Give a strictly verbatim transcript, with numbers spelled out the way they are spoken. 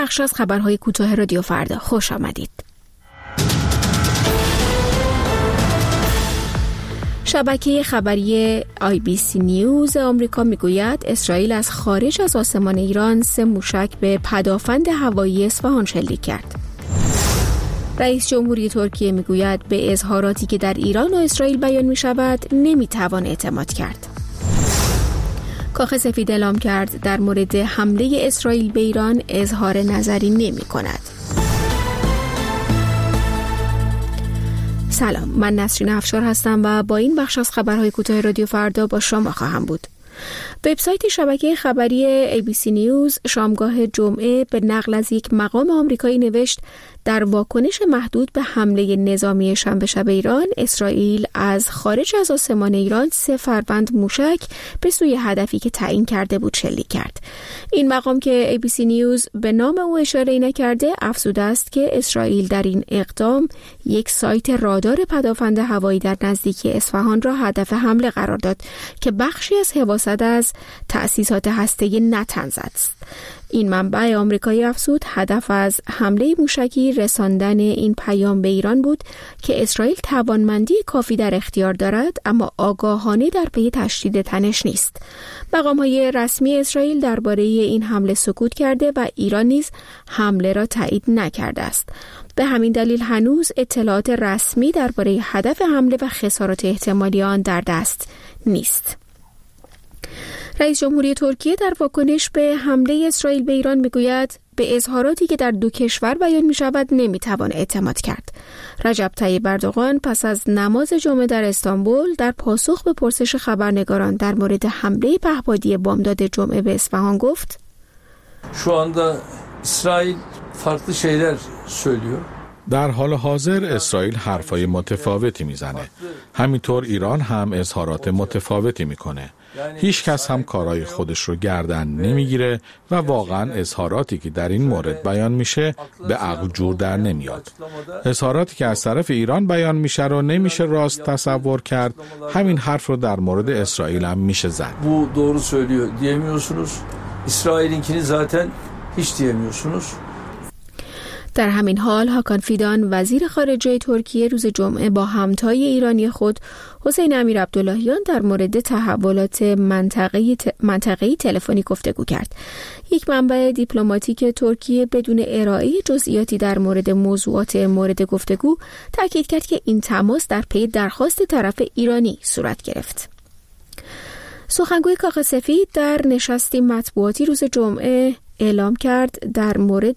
بخش از خبرهای کوتاه رادیو فردا، خوش آمدید. شبکه خبری آی بی سی نیوز آمریکا میگوید اسرائیل از خارج از آسمان ایران سه موشک به پدافند هوایی اصفهان شلیک کرد. رئیس جمهوری ترکیه میگوید به اظهاراتی که در ایران و اسرائیل بیان می شود نمی توان اعتماد کرد. کاخ سفید اعلام کرد در مورد حمله اسرائیل به ایران اظهار نظری نمی کند. سلام، من نسرین افشار هستم و با این بخش از خبرهای کوتاه رادیو فردا با شما خواهم بود. وبسایت شبکه خبری ای بی سی نیوز شامگاه جمعه به نقل از یک مقام آمریکایی نوشت در واکنش محدود به حمله نظامی شنبه شب ایران، اسرائیل از خارج از آسمان ایران سه فروند موشک به سوی هدفی که تعیین کرده بود شلیک کرد. این مقام که ای بی سی نیوز به نام او اشاره نکرده، افزوده است که اسرائیل در این اقدام یک سایت رادار پدافند هوایی در نزدیکی اصفهان را هدف حمله قرار داد که بخشی از حواست از تأسیسات هسته‌ای نتنز است. این منبع آمریکایی افزود هدف از حمله موشکی رساندن این پیام به ایران بود که اسرائیل توانمندی کافی در اختیار دارد اما آگاهانه در پی تشدید تنش نیست. مقام‌های رسمی اسرائیل درباره این حمله سکوت کرده و ایران نیز حمله را تایید نکرده است. به همین دلیل هنوز اطلاعات رسمی درباره هدف حمله و خسارات احتمالی آن در دست نیست. رئیس جمهوری ترکیه در واکنش به حمله اسرائیل به ایران میگوید به اظهاراتی که در دو کشور بیان می شود نمی توان اعتماد کرد. رجب طیب اردوغان پس از نماز جمعه در استانبول در pasuk به پرسش خبرنگاران در مورد حمله پهپادی بامداد جمعه به اصفهان گفت: Şu anda İsrail farklı şeyler söylüyor. در حال حاضر اسرائیل حرفای متفاوتی میزنه. همینطور ایران هم اظهارات متفاوتی میکنه. هیچ کس هم کارای خودش رو گردن نمیگیره و واقعا اظهاراتی که در این مورد بیان میشه به عقل جور در nemiyor. اظهاراتی که از طرف ایران بیان میشه رو نمیشه راست تصور کرد. همین حرف رو در مورد اسرائیل هم میشه زد. Bu doğru söylüyor diyemiyorsunuz. İsrail'inkini zaten hiç diyemiyorsunuz. در همین حال هاکان فیدان وزیر خارجه ترکیه روز جمعه با همتای ایرانی خود حسین امیر عبداللهیان در مورد تحولات منطقه‌ای منطقه‌ای تلفنی گفتگو کرد. یک منبع دیپلماتیک ترکیه بدون ارائه جزئیاتی در مورد موضوعات مورد گفتگو تاکید کرد که این تماس در پی درخواست طرف ایرانی صورت گرفت. سخنگوی کاخ سفید در نشستی مطبوعاتی روز جمعه اعلام کرد در مورد